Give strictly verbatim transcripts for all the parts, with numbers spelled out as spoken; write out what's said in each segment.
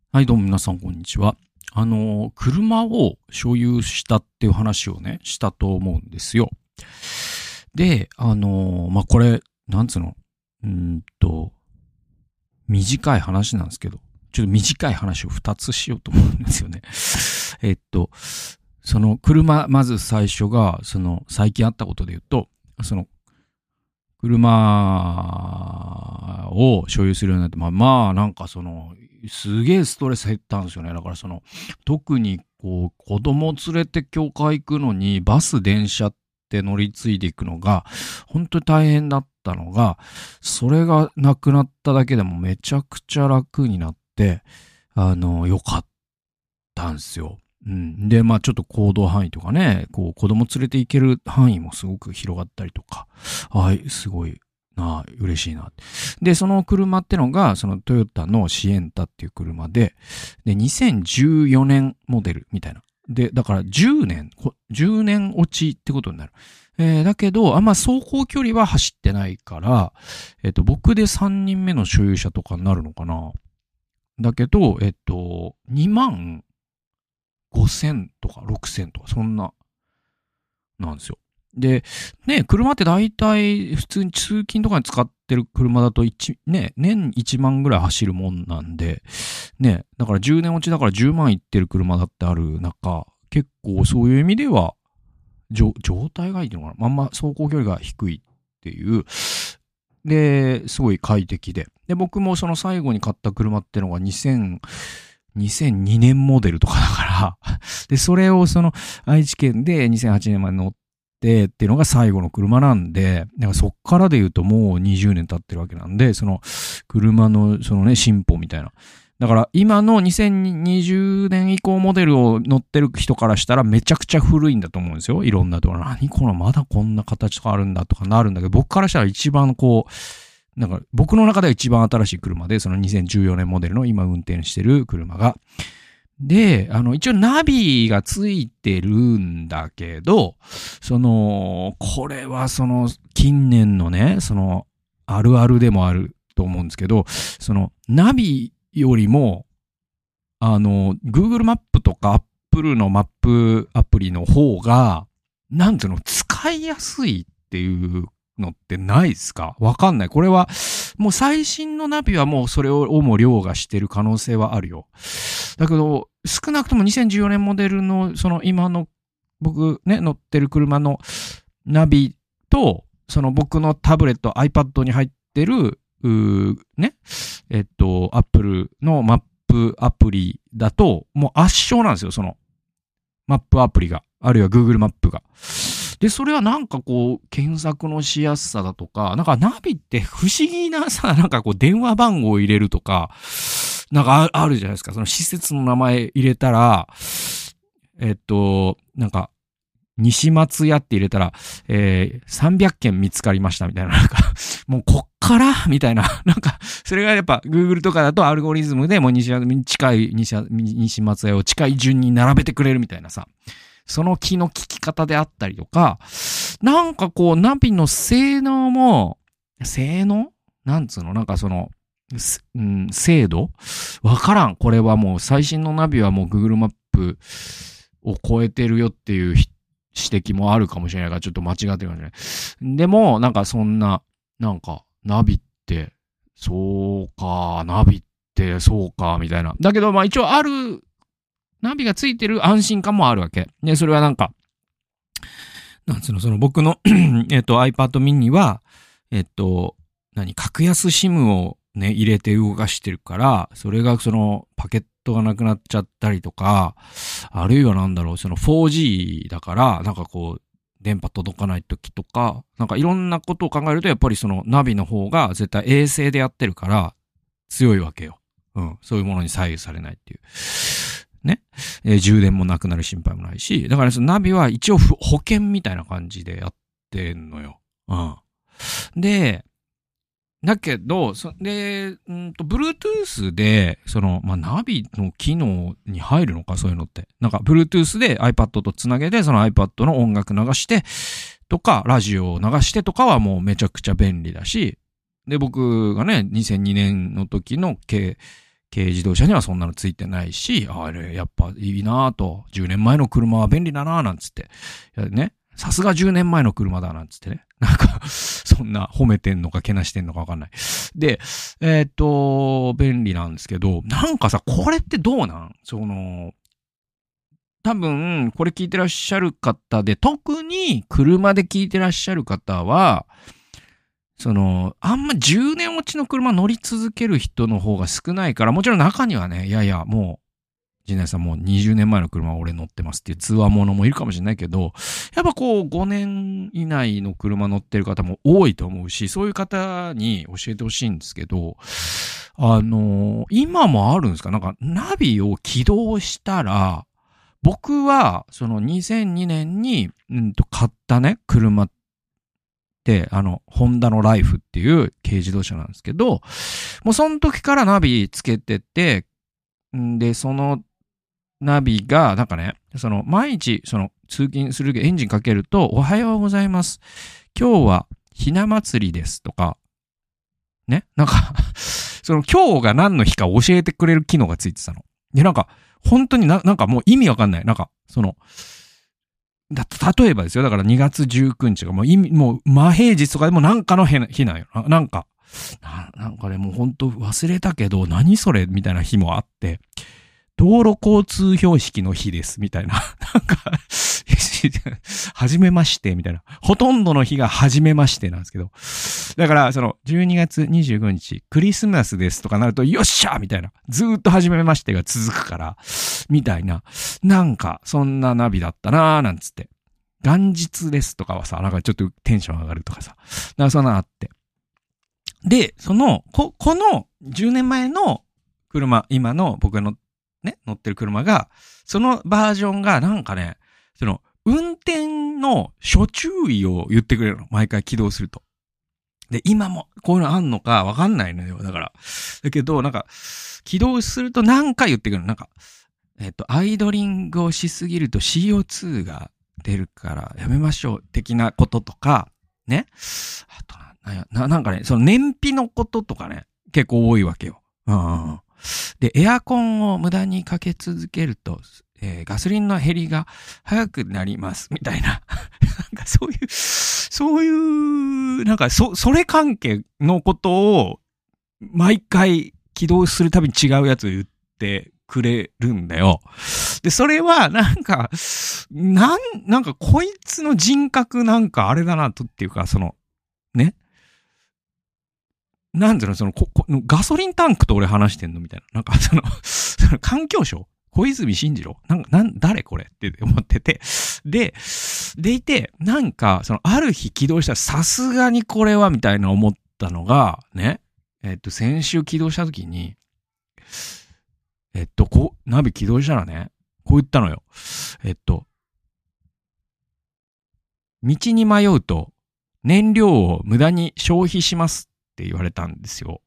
はい、どうも皆さんこんにちは。あの、車を所有したっていう話をね、したと思うんですよ。で、あの、まあ、これ、なんつうの、うーんと、短い話なんですけど、ちょっと短い話を二つしようと思うんですよね。えっと、その車、まず最初が、その、最近あったことで言うと、その、車を所有するようになって、まあまあ、なんかその、すげえストレス減ったんですよね。だからその、特にこう、子供連れて教会行くのに、バス、電車って乗り継いでいくのが、本当に大変だったのが、それがなくなっただけでもめちゃくちゃ楽になって、あの、よかったんですよ。うん。で、まあちょっと行動範囲とかね、こう子供連れて行ける範囲もすごく広がったりとか、はい、すごいな、嬉しいな。で、その車ってのが、そのトヨタのシエンタっていう車で、で、にせんじゅうよねんモデルみたいな。で、だからじゅうねん、じゅうねん落ちってことになる。えー、だけど、あんま走行距離は走ってないから、えっと、僕でさんにんめの所有者とかになるのかな。だけど、えっと、にまんごせんとかろくせんとか、そんな、なんですよ。で、ね、車って大体、普通に通勤とかに使ってる車だと1、ね、年いちまんぐらい走るもんなんで、ね、だからじゅうねん落ちだからじゅうまんいってる車だってある中、結構そういう意味では、状態がいいのかな、まんま走行距離が低いっていう、で、すごい快適で。で、僕もその最後に買った車ってのがにせん、にせんにねんモデルとかだから、で、それをその愛知県でにせんはちねんまで乗ってっていうのが最後の車なんで、だからそっからで言うともうにじゅうねん経ってるわけなんで、その車のそのね、進歩みたいな。だから今のにせんにじゅうねん以降モデルを乗ってる人からしたらめちゃくちゃ古いんだと思うんですよ。いろんなところ。何このまだこんな形とかあるんだとかなるんだけど、僕からしたら一番こう、なんか僕の中では一番新しい車で、そのにせんじゅうよねんモデルの今運転してる車が。で、あの、一応ナビがついてるんだけど、その、これはその近年のね、その、あるあるでもあると思うんですけど、その、ナビよりも、あの、Google マップとか Apple のマップアプリの方が、なんていうの、使いやすいっていうのってないですか？わかんない。これは、もう最新のナビはもうそれをも凌駕してる可能性はあるよ。だけど、少なくともにせんじゅうよねんモデルの、その今の僕ね、乗ってる車のナビと、その僕のタブレット、iPad に入ってる、うーね、えっと、Apple のマップアプリだと、もう圧勝なんですよ、その、マップアプリが。あるいは Google マップが。で、それはなんかこう、検索のしやすさだとか、なんかナビって不思議なさ、なんかこう、電話番号を入れるとか、なんかあるじゃないですか。その施設の名前入れたら、えっと、なんか、西松屋って入れたら、えー、さんびゃっけん見つかりましたみたいな、なんか、もうこっからみたいな、なんか、それがやっぱ Google とかだとアルゴリズムでもう西近い西、西松屋を近い順に並べてくれるみたいなさ、その気の利き方であったりとか、なんかこう、ナビの性能も、性能なんつうのなんかその、うん、精度わからん。これはもう最新のナビはもう Google マップを超えてるよっていう指摘もあるかもしれないから、ちょっと間違ってるかもしれない。でも、なんかそんな、なんか、ナビって、そうか、ナビってそうか、みたいな。だけど、まあ一応ある、ナビがついてる安心感もあるわけ。で、それはなんか、なんつうの、その僕のえっと iPad mini は、えっと、何、格安 SIM をね、入れて動かしてるから、それがそのパケットがなくなっちゃったりとか、あるいはなんだろう、その フォージー だから、なんかこう、電波届かない時とか、なんかいろんなことを考えると、やっぱりそのナビの方が絶対衛星でやってるから強いわけよ。うん。そういうものに左右されないっていう。ね。えー、充電もなくなる心配もないし、だからそのナビは一応保険みたいな感じでやってんのよ。うん。で、だけど、そで、うんと、Bluetooth で、その、まあ、ナビの機能に入るのか、そういうのって。なんか、Bluetooth で iPad とつなげて、その iPad の音楽流して、とか、ラジオを流してとかはもうめちゃくちゃ便利だし、で、僕がね、にせんにねんの時の携軽自動車にはそんなのついてないし、あれ、やっぱいいなぁと、じゅうねんまえの車は便利だなぁなんつって、ね、さすがじゅうねんまえの車だなんつってね。なんか、そんな褒めてんのかけなしてんのかわかんない。で、えー、っと、便利なんですけど、なんかさ、これってどうなんその、多分、これ聞いてらっしゃる方で、特に車で聞いてらっしゃる方は、その、あんまじゅうねん落ちの車乗り続ける人の方が少ないから、もちろん中にはね、いやいや、もう、陣内さんもうにじゅうねんまえの車俺乗ってますっていう通話者もいるかもしれないけど、やっぱこうごねん以内の車乗ってる方も多いと思うし、そういう方に教えてほしいんですけど、あのー、今もあるんですか？なんかナビを起動したら、僕はそのにせんにねんに、うんと買ったね、車って、あの、ホンダのライフっていう軽自動車なんですけど、もうその時からナビつけてて、んで、そのナビが、なんかね、その、毎日、その、通勤するエンジンかけると、おはようございます。今日は、ひな祭りですとか、ね、なんかその、今日が何の日か教えてくれる機能がついてたの。で、なんか、本当にな、なんかもう意味わかんない。なんか、その、だ、例えばですよ。だからにがつじゅうくにちがもう意味、もう、真平日とかでもなんかの日なんよ。なんか、な、なんかね、もう本当忘れたけど、何それみたいな日もあって、道路交通標識の日です、みたいな。なんか、はじめまして、みたいな。ほとんどの日がはじめましてなんですけど。だから、その、じゅうにがつにじゅうくにち、クリスマスですとかなると、よっしゃみたいな。ずーっとはじめましてが続くから、みたいな。なんか、そんなナビだったなーなんつって。元日ですとかはさ、なんかちょっとテンション上がるとかさ。なんかそんなのあって。で、その、こ、このじゅうねんまえの車、今の僕のね、乗ってる車が、そのバージョンがなんかね、その、運転の諸注意を言ってくれるの。毎回起動すると。で、今もこういうのあんのかわかんないのよ。だから。だけど、なんか、起動すると何回言ってくるの。なんか、えっと、アイドリングをしすぎると シーオーツー が出るからやめましょう。的なこととか、ね。あとな、な、なんかね、その燃費のこととかね、結構多いわけよ。うん。で、エアコンを無駄にかけ続けると、えー、ガソリンの減りが早くなります、みたいな。なんかそういう、そういう、なんかそ、それ関係のことを、毎回起動するたびに違うやつを言ってくれるんだよ。で、それは、なんか、なん、なんかこいつの人格なんかあれだなとっていうか、その、ね。なんていうの、その、こ、こ、ガソリンタンクと俺話してんのみたいな。なんか、その、その環境省小泉進次郎なんか、なん、誰これって思ってて。で、でいて、なんか、その、ある日起動したらさすがにこれは、みたいな思ったのが、ね。えっと、先週起動した時に、えっと、こう、ナビ起動したらね、こう言ったのよ。えっと、道に迷うと、燃料を無駄に消費しますって言われたんですよ。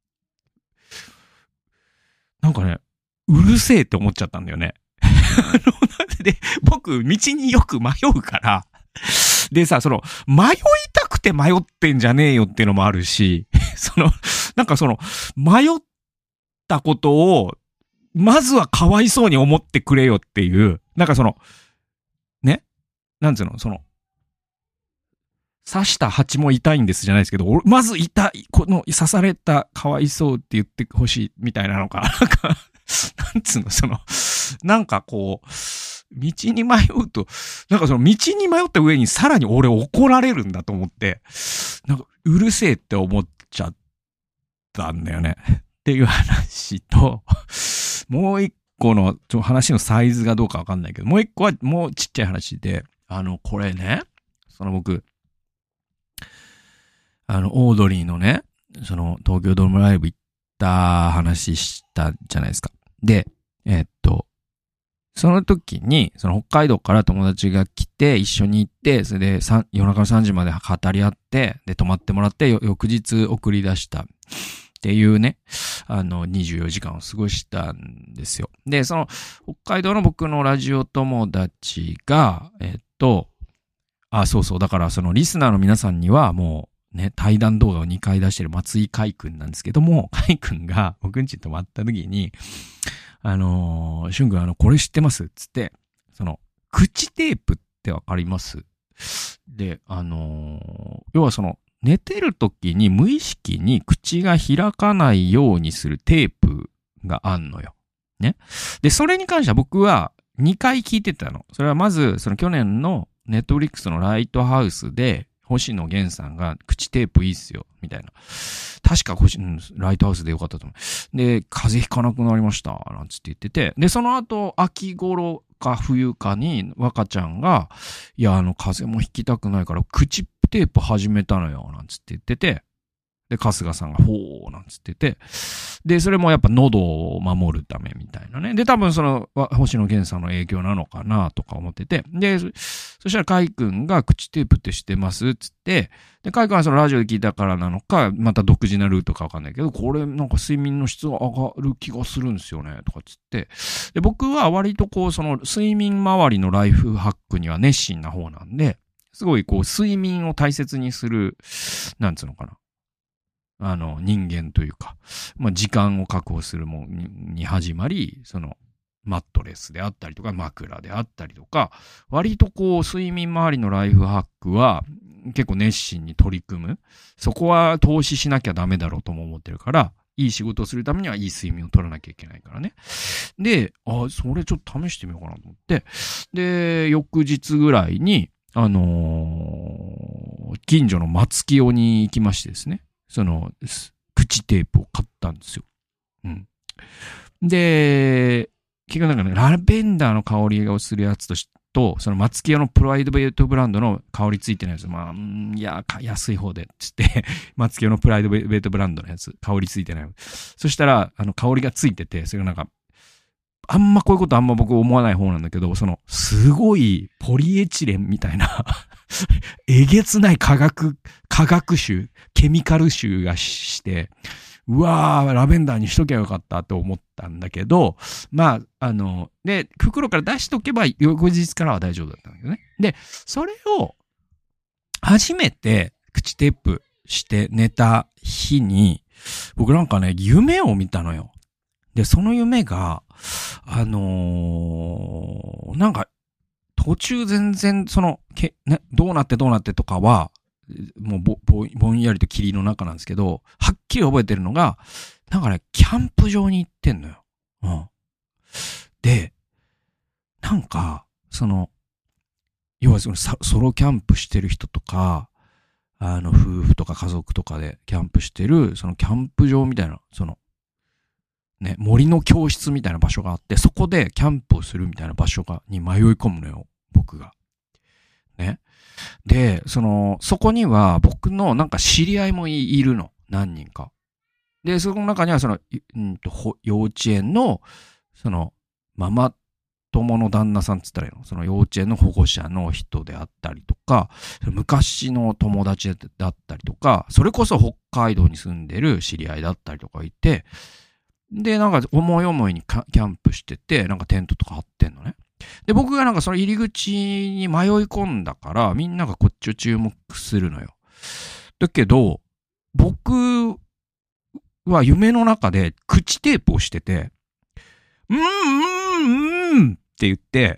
なんかね、うるせえって思っちゃったんだよね。で、僕、道によく迷うから、でさ、その、迷いたくて迷ってんじゃねえよっていうのもあるし、その、なんかその、迷ったことを、まずはかわいそうに思ってくれよっていう、なんかその、ね、なんつうの、その、刺した蜂も痛いんですじゃないですけど、まず痛い、この刺されたかわいそうって言ってほしいみたいなのか、なんか、なんつうの、その、なんかこう、道に迷うと、なんかその道に迷った上にさらに俺怒られるんだと思って、なんかうるせえって思っちゃったんだよね。っていう話と、もう一個の、ちょ話のサイズがどうかわかんないけど、もう一個はもうちっちゃい話で、あの、これね、その僕、あの、オードリーのね、その、東京ドームライブ行った話したじゃないですか。で、えー、っと、その時に、その北海道から友達が来て、一緒に行って、それで夜中のさんじまで語り合って、で、泊まってもらって、翌日送り出したっていうね、あの、にじゅうよじかんを過ごしたんですよ。で、その、北海道の僕のラジオ友達が、えー、っと、あ、そうそう、だからそのリスナーの皆さんにはもう、 ね、対談動画をにかい出してる松井海くんなんですけども、海くんが僕んちに泊まった時に、あのー、しゅんくんあの、これ知ってますつって、その、口テープってわかりますで、あのー、要はその、寝てる時に無意識に口が開かないようにするテープがあんのよ。ね。で、それに関しては僕はにかい聞いてたの。それはまず、その去年のネットフリックスのライトハウスで、星野源さんが口テープいいっすよ、みたいな。確か星、うん、ライトハウスでよかったと思う。で、風邪ひかなくなりました、なんつって言ってて。で、その後、秋頃か冬かに、若ちゃんが、いや、あの、風邪もひきたくないから、口テープ始めたのよ、なんつって言ってて。で、春日さんが、ほー、なんつってて。で、それもやっぱ喉を守るためみたいなね。で、多分その、星野源さんの影響なのかなとか思ってて。で、そしたら海くんが口テープって知ってますつって、で、海くんはそのラジオで聞いたからなのか、また独自なルートかわかんないけど、これなんか睡眠の質が上がる気がするんですよね、とかつって。で、僕は割とこう、その睡眠周りのライフハックには熱心な方なんで、すごいこう、睡眠を大切にする、なんつうのかな。あの、人間というか、まあ、時間を確保するもんに始まり、その、マットレスであったりとか、枕であったりとか、割とこう、睡眠周りのライフハックは、結構熱心に取り組む。そこは投資しなきゃダメだろうとも思ってるから、いい仕事をするためにはいい睡眠を取らなきゃいけないからね。で、あ、それちょっと試してみようかなと思って。で、翌日ぐらいに、あのー、近所の松清に行きましてですね。その、口テープを買ったんですよ。うん。で、結局なんかね、ラベンダーの香りがするやつとし、と、その松清のプライドベートブランドの香りついてないやつ。まあ、んいや、安い方で、つって、松清のプライドベートブランドのやつ、香りついてない。そしたら、あの、香りがついてて、それがなんか、あんまこういうことあんま僕思わない方なんだけど、その、すごいポリエチレンみたいな、えげつない化学、化学臭、ケミカル臭がして、うわー、ラベンダーにしときゃよかったと思ったんだけど、まあ、あの、で、袋から出しとけば翌日からは大丈夫だったんだけどね。で、それを、初めて口テープして寝た日に、僕なんかね、夢を見たのよ。で、その夢が、あのー、なんか、途中全然、その、け、ね、どうなってどうなってとかは、もうぼ、ぼ、ぼんやりと霧の中なんですけど、はっきり覚えてるのが、なんかね、キャンプ場に行ってんのよ。うん。で、なんか、その、要はそのソロキャンプしてる人とか、あの、夫婦とか家族とかでキャンプしてる、そのキャンプ場みたいな、その、ね、森の教室みたいな場所があって、そこでキャンプをするみたいな場所が、に迷い込むのよ、僕が。ね。で、その、そこには僕のなんか知り合いもいるの。何人か。で、その中にはその、うんと、幼稚園の、その、ママ友の旦那さんっつったらいいの？その幼稚園の保護者の人であったりとか、昔の友達だったりとか、それこそ北海道に住んでる知り合いだったりとかいて、で、なんか思い思いにキャンプしてて、なんかテントとか張ってんのね。で、僕がなんかその入り口に迷い込んだから、みんながこっちを注目するのよ。だけど、僕は夢の中で口テープをしてて、うーん、うーん、うーんって言って、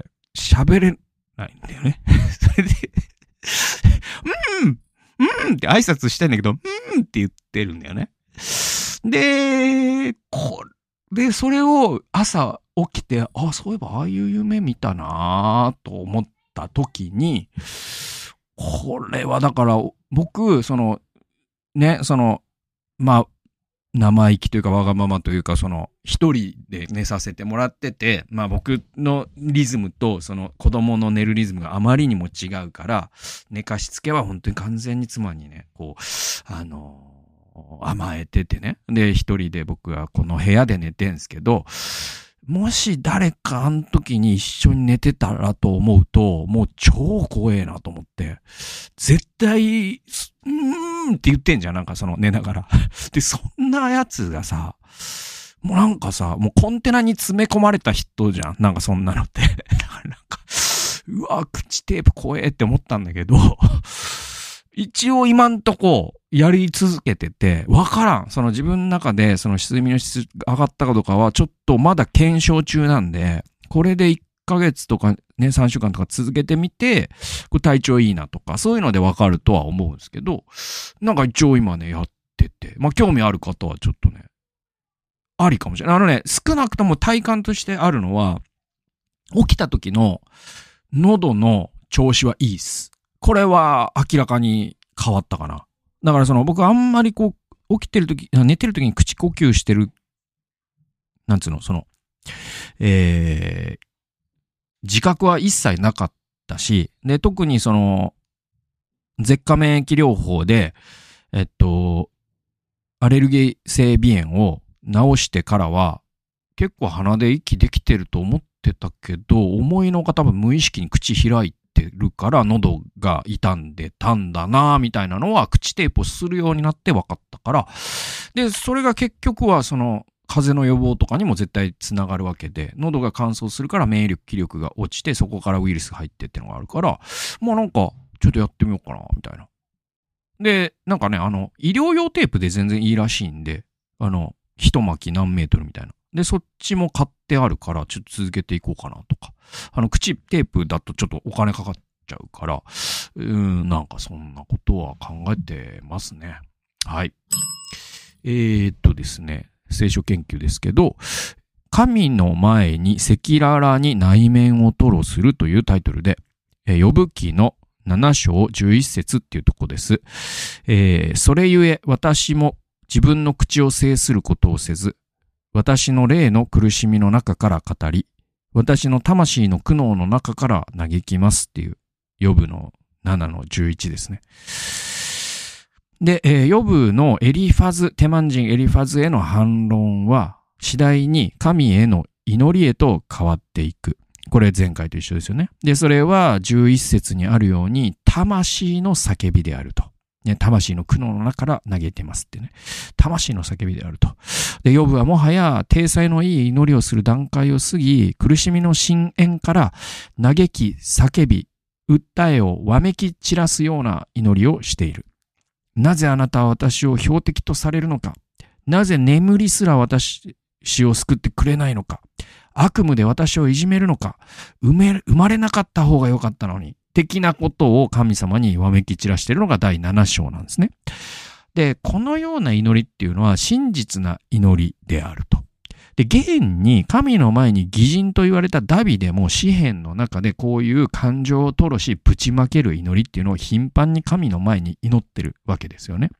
喋れないんだよね。それで、うーん、うーんって挨拶したいんだけど、うーんって言ってるんだよね。で、これ、それを朝起きて、あ、そういえばああいう夢見たなぁと思った時に、これはだから僕、その、ね、その、まあ、生意気というかわがままというか、その、一人で寝させてもらってて、まあ僕のリズムとその子供の寝るリズムがあまりにも違うから、寝かしつけは本当に完全に妻にね、こう、あの、甘えててね。で、一人で僕はこの部屋で寝てんすけど、もし誰かあの時に一緒に寝てたらと思うと、もう超怖えなと思って、絶対、うーんって言ってんじゃん、なんかその寝ながら。で、そんなやつがさ、もうなんかさ、もうコンテナに詰め込まれた人じゃん、なんかそんなのって。だからなんか、うわ、口テープ怖えって思ったんだけど、 一応今んとこやり続けてて、わからん。その自分の中でその睡眠の質上がったかどうかはちょっとまだ検証中なんで、これでいっかげつとかね、さんしゅうかんとか続けてみて、これ体調いいなとか、そういうのでわかるとは思うんですけど、なんか一応今ね、やってて、まあ興味ある方はちょっとね、ありかもしれない。あのね、少なくとも体感としてあるのは、起きた時の喉の調子はいいっす。これは明らかに変わったかな。だからその僕あんまりこう、起きてる時、寝てる時に口呼吸してる、なんつうの、その、えー、自覚は一切なかったし、で、特にその、舌下免疫療法で、えっと、アレルギー性鼻炎を治してからは、結構鼻で息できてると思ってたけど、思いのが多分無意識に口開いてるから喉が傷んでたんだなみたいなのは口テープをするようになって分かったから、で、それが結局はその、風邪の予防とかにも絶対つながるわけで、喉が乾燥するから免疫力、気力が落ちて、そこからウイルスが入ってってのがあるから、まあなんか、ちょっとやってみようかな、みたいな。で、なんかね、あの、医療用テープで全然いいらしいんで、あの、一巻き何メートルみたいな。で、そっちも買ってあるから、ちょっと続けていこうかなとか。あの、口テープだとちょっとお金かかっちゃうから、うーん、なんかそんなことは考えてますね。はい。えーっとですね、聖書研究ですけど、神の前に赤裸々に内面を吐露するというタイトルで、ヨブ記のなな章じゅういち節っていうとこです。えー、それゆえ私も自分の口を制することをせず、私の霊の苦しみの中から語り、私の魂の苦悩の中から嘆きますっていう、ヨブのななのじゅういちですね。で、えー、ヨブのエリファズ、テマン人エリファズへの反論は、次第に神への祈りへと変わっていく。これ前回と一緒ですよね。で、それはじゅういち節にあるように、魂の叫びであると。ね、魂の苦悩の中から嘆いてますってね。魂の叫びであると。で、ヨブはもはや、体裁のいい祈りをする段階を過ぎ、苦しみの深淵から嘆き、叫び、訴えをわめき散らすような祈りをしている。なぜあなたは私を標的とされるのか。なぜ眠りすら私を救ってくれないのか。悪夢で私をいじめるのか。生め、生まれなかった方が良かったのに。的なことを神様にわめき散らしているのがだいなな章なんですね。で、このような祈りっていうのは真実な祈りであると。で、現に神の前に義人と言われたダビデも詩篇の中でこういう感情を吐露しぶちまける祈りっていうのを頻繁に神の前に祈ってるわけですよね。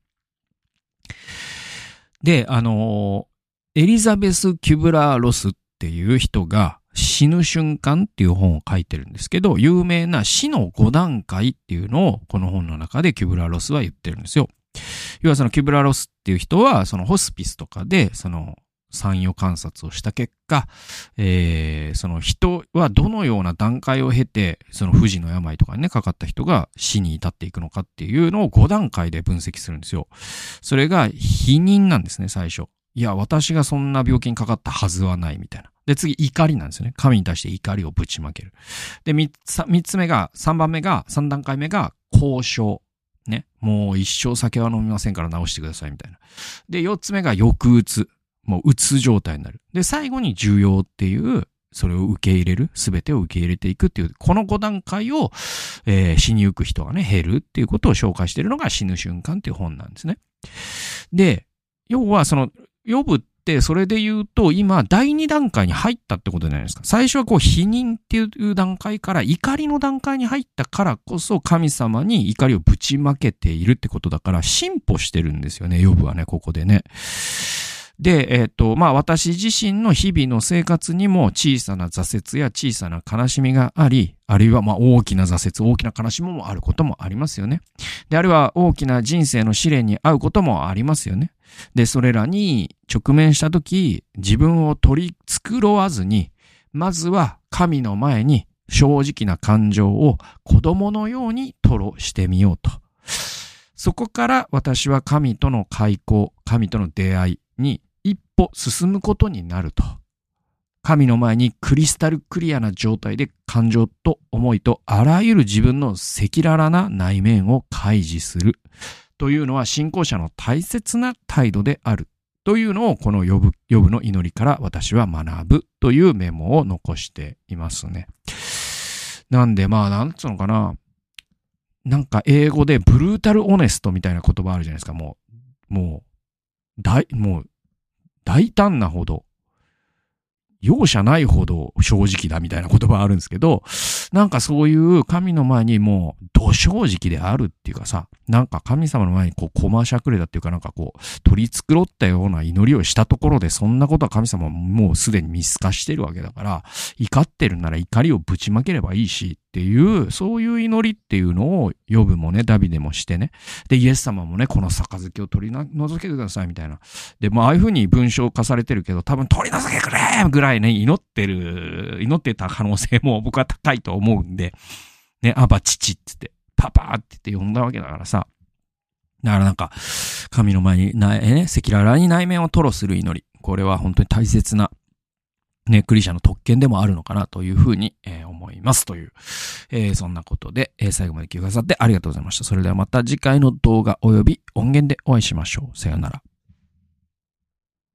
で、あの、エリザベス・キュブラー・ロスっていう人が死ぬ瞬間っていう本を書いてるんですけど、有名な死のご段階っていうのをこの本の中でキュブラー・ロスは言ってるんですよ。要はそのキュブラー・ロスっていう人はそのホスピスとかでその産業観察をした結果、えー、その人はどのような段階を経て、その不治の病とかにね、かかった人が死に至っていくのかっていうのをご段階で分析するんですよ。それが否認なんですね、最初。いや、私がそんな病気にかかったはずはないみたいな。で、次、怒りなんですよね。神に対して怒りをぶちまける。で、三つ、三つ目が、三番目が、三段階目が、交渉。ね。もう一生酒は飲みませんから治してくださいみたいな。で、四つ目が抑うつ。もううつ状態になる。で、最後に重要っていう、それを受け入れる、すべてを受け入れていくっていう、このご段階を、えー、死にゆく人がね、減るっていうことを紹介しているのが死ぬ瞬間っていう本なんですね。で、要はその、ヨブってそれで言うと、今、第二段階に入ったってことじゃないですか。最初はこう、否認っていう段階から怒りの段階に入ったからこそ、神様に怒りをぶちまけているってことだから、進歩してるんですよね、ヨブはね、ここでね。で、えっと、まあ、私自身の日々の生活にも小さな挫折や小さな悲しみがあり、あるいはまあ大きな挫折、大きな悲しみもあることもありますよね。で、あるいは大きな人生の試練に遭うこともありますよね。で、それらに直面したとき、自分を取り繕わずに、まずは神の前に正直な感情を子供のように吐露してみようと。そこから私は神との開口、神との出会いに一歩進むことになると。 神の前にクリスタルクリアな状態で感情と思いとあらゆる自分の赤裸々な内面を開示するというのは信仰者の大切な態度であるというのをこのヨブ、ヨブの祈りから私は学ぶというメモを残していますね。なんでまあなんつうのかな、なんか英語でブルータルオネストみたいな言葉あるじゃないですか。もう、もう、大、もう大胆なほど容赦ないほど正直だみたいな言葉あるんですけど、なんかそういう神の前にもうど正直であるっていうかさ、なんか神様の前にこうコマしゃくれたっていうかなんかこう取り繕ったような祈りをしたところでそんなことは神様はもうすでに見透かしてるわけだから、怒ってるなら怒りをぶちまければいいしっていう、そういう祈りっていうのをヨブもね、ダビデもしてね。で、イエス様もね、この杯を取り除けてくださいみたいな。で、もうああいう風に文章化されてるけど、多分取り除けてくれぐらいね、祈ってる、祈ってた可能性も僕は高いと思うんで、ね、アバ父って言って、パパって言って呼んだわけだからさ。だからなんか、神の前に、なね、赤裸々に内面を吐露する祈り。これは本当に大切な、ね、クリスチャンの特権でもあるのかなというふうに、えー、思いますという、えー、そんなことで、えー、最後まで聞いてくださってありがとうございました。それではまた次回の動画及び音源でお会いしましょう。さようなら。